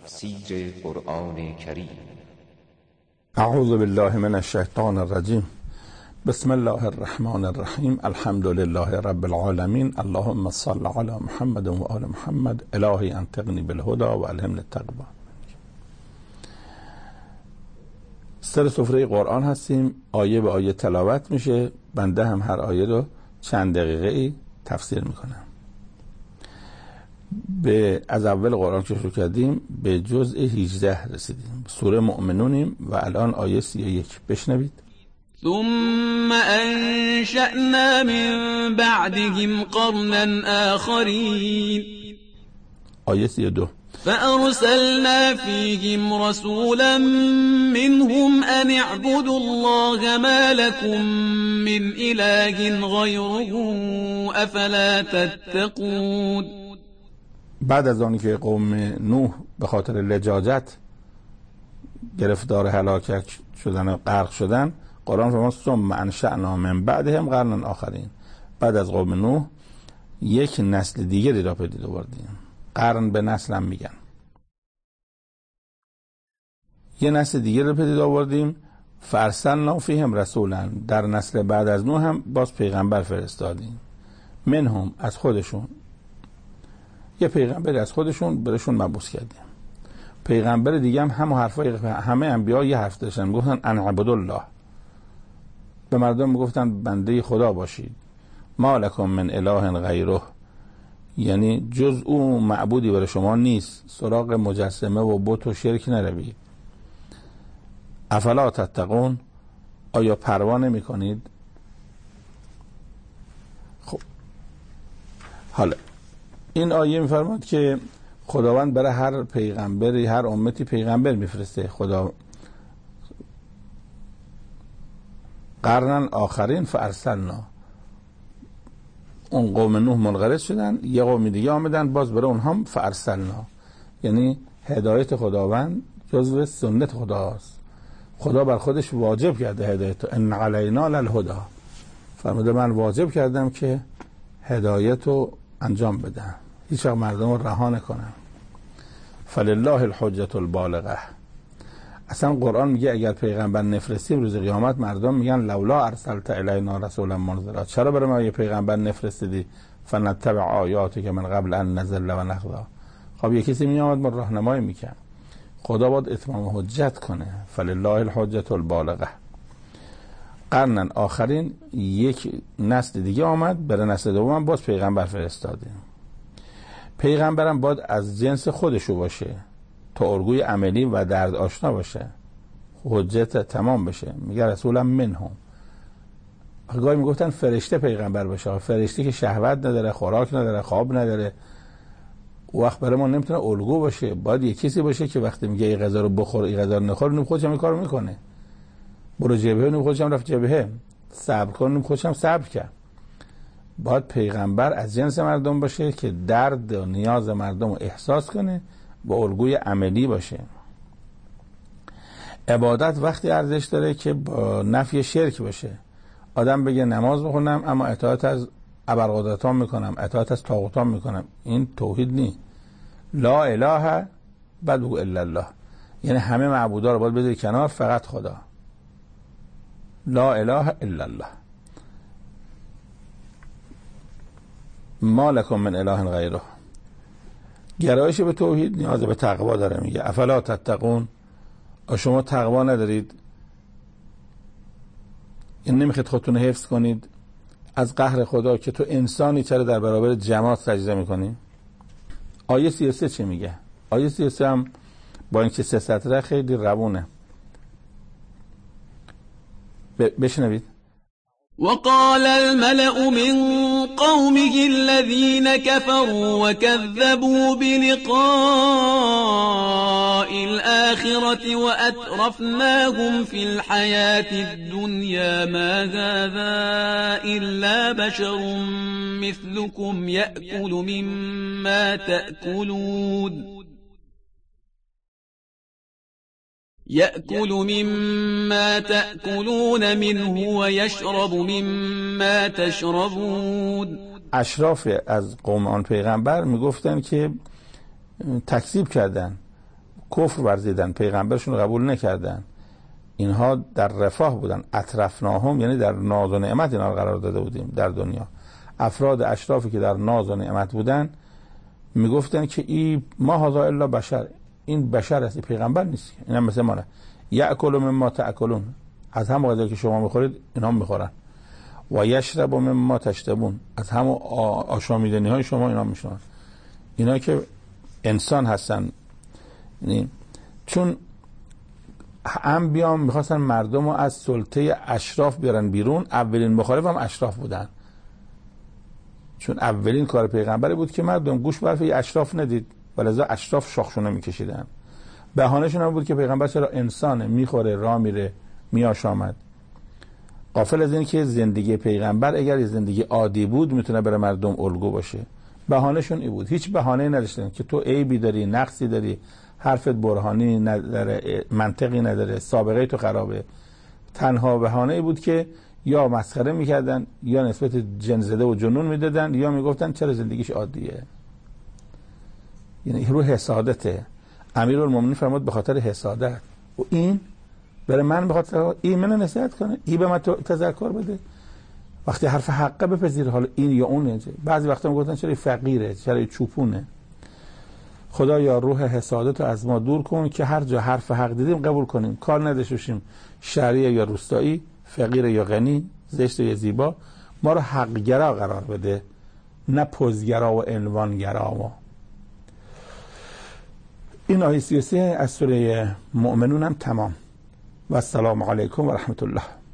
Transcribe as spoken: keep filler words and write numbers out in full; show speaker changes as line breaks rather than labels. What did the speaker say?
تفسیر قرآن کریم.
اعوذ بالله من الشیطان الرجیم. بسم الله الرحمن الرحیم. الحمد لله رب العالمین. اللهم صل علی محمد و آل محمد. الهی انطقنی بالهدى و الهمنی التقوی. سر سفره قرآن هستیم، آیه به آیه تلاوت میشه. بنده هم هر آیه رو چند دقیقه ای تفسیر میکنم. به از اول قرآن که شروع کردیم به جزء هجده رسیدیم. سوره مؤمنونیم و الان آیه سی و یک. بشنوید.
ثم انشأنا من بعدهم قرنا آخرین.
آیه سی و دو.
فأرسلنا فيهم رسولا منهم أن اعبدوا الله ما لكم من إله غيره أفلا تتقون.
بعد از آنی که قوم نوح به خاطر لجاجت گرفتار هلاکت شدن و غرق شدن، قرآن فرمود ثم انشأنا من بعدهم قرنا آخرین. بعد از قوم نوح یک نسل دیگری را پدید آوردیم. قرن به نسل هم میگن. یه نسل دیگه رو پدید آوردیم. فارسلنا فیهم رسولا. در نسل بعد از نوح هم باز پیغمبر فرستادیم. منهم از خودشون. یه پیغمبر از خودشون برشون مبعوث کردیم. پیغمبر دیگه هم همه حرفای همه انبیا یه حرف داشتن، میگفتن ان اعبدوا الله. به مردم میگفتن بنده خدا باشید. ما لکم من اله غیره، یعنی جز او معبودی برای شما نیست، سراغ مجسمه و بت و شرک نروید. افلا تتقون، آیا پروا نمی کنید؟ خب حالا این آیه میفرماد که خداوند برای هر پیغمبری، هر امتی پیغمبر میفرسته. خدا قرنن آخرین فارسلنا. اون قوم نوح منقرض شدن، یه قوم دیگه آمدن باز برای اونها هم فارسلنا. یعنی هدایت خداوند جزو سنت خداست. خدا بر خودش واجب کرده هدایت. ان علینا للهدی، فرموده من واجب کردم که هدایت رو انجام بدم، هیچ وقت مردم رو رها نکنم. فلله الحجة البالغه. اصلا قرآن میگه اگر پیغمبر نفرستیم روز قیامت مردم میگن لولا ارسلت الینا رسولا منذرا، چرا برای ما یه پیغمبر نفرستیدی؟ فنتبع آیاتک من قبل ان نذل و نخضع. خب یه کسی میامد ما راهنمایی میکرد. خدا باید اتمام حجت کنه. فلله الحجة البالغه. قرنن آخرین، یک نسل دیگه آمد، برای نسل دوم باز پیغمبر فرستادیم. پیغمبرم باید از جنس خودشو باشه تا الگوی عملی و درد آشنا باشه، حجت تمام بشه. میگه رسولا منهم. گاهی میگفتن فرشته پیغمبر باشه. فرشته که شهوت نداره، خوراک نداره، خواب نداره، وقت برای ما نمیتونه الگو باشه. باید یه کسی باشه که وقتی میگه این غذا رو بخور، این غذا رو نخور، نیم خودش هم این کارو میکنه. برو جبهه، نیم خودش هم رفت جبهه. صبر کن، نیم خودش هم صبر کرد. باید پیغمبر از جنس مردم باشه که درد و نیاز مردم رو احساس کنه، با الگوی عملی باشه. عبادت وقتی ارزش داره که با نفی شرک باشه. آدم بگه نماز بخونم اما اطاعت از ابرقدرتان میکنم، اطاعت از طاغوتان میکنم، این توحید نیست. لا اله بعد بگو الا الله، یعنی همه معبودا رو باید بذاری کنار، فقط خدا. لا اله الا الله. ما لکم من اله غیره. گرایش به توحید نیاز به تقوا داره. میگه افلا تتقون، شما تقوا ندارید؟ این نمیخواید خودتون حفظ کنید از قهر خدا که تو انسانی چرا در برابر جماعت سجده میکنی؟ آیه سی و سه چی میگه؟ آیه سی و سه هم با اینکه سه سطره خیلی روونه. بشنوید.
وقال الملأ من قومه الذين كفروا وكذبوا بلقاء الآخرة وأترفناهم في الحياة الدنيا ما هذا إلا بشر مثلكم يأكل مما تأكلون يأكل مما تأكلون منه ويشرب مما تشربون.
اشراف از قوم آن پیغمبر میگفتن که تکذیب کردن، کفر ورزیدن، پیغمبرشون رو قبول نکردن، اینها در رفاه بودن. اطرفناهم یعنی در ناز و نعمت اینا رو قرار داده بودیم در دنیا. افراد اشرافی که در ناز و نعمت بودن میگفتن که ای ما هذا الا بشر، این بشر است، پیغمبر نیست. اینا مثل ما نه. یاکل مما تاکلون، از هم غذایی که شما میخورید اینا هم میخورن. و یشرب مما تشربون، از هم آشامیدنی های شما اینا میشنن. اینا که انسان هستن. یعنی چون هم بیام میخواستن مردم رو از سلطه اشراف بیارن بیرون، اولین مخالف هم اشراف بودن، چون اولین کار پیغمبری بود که مردم گوش به حرف اشراف ندید، ولذا اشراف شاخشونه میکشیدن. بهانه‌شون هم بود که پیغمبر چرا انسانه، میخوره، راه میره، میاشامد. غافل از این که زندگی پیغمبر اگر زندگی عادی بود میتونه برای مردم الگو باشه. بهانه‌شون این بود، هیچ بهانه‌ای نداشتن که تو عیبی داری، نقصی داری، حرفت برهانی نداره، منطقی نداره، سابقه تو خرابه. تنها بهانه‌ای بود که یا مسخره میکردن، یا نسبت جن زده و جنون میدادن، یا میگفتن چرا زندگیش عادیه. یعنی رو حسادته. امیرالمومنین فرمود به خاطر حسادت. و این برای من به خاطر این منو نصیحت کنه، این به من تذکر بده. وقتی حرف حقه بپذیر، حالا این یا اونه. بعضی وقتا میگفتن چرا فقیره، چرا چوپونه. خدا یا روح حسادت رو از ما دور کن که هر جا حرف حق دیدیم قبول کنیم، کار نداشته باشیم شهری یا روستایی، فقیر یا غنی، زشت یا زیبا. ما رو حقگرا قرار بده، نه پوزگرا و عنوانگرا. این آیه سی و سه از سوره مؤمنون هم تمام. و السلام علیکم و رحمت الله.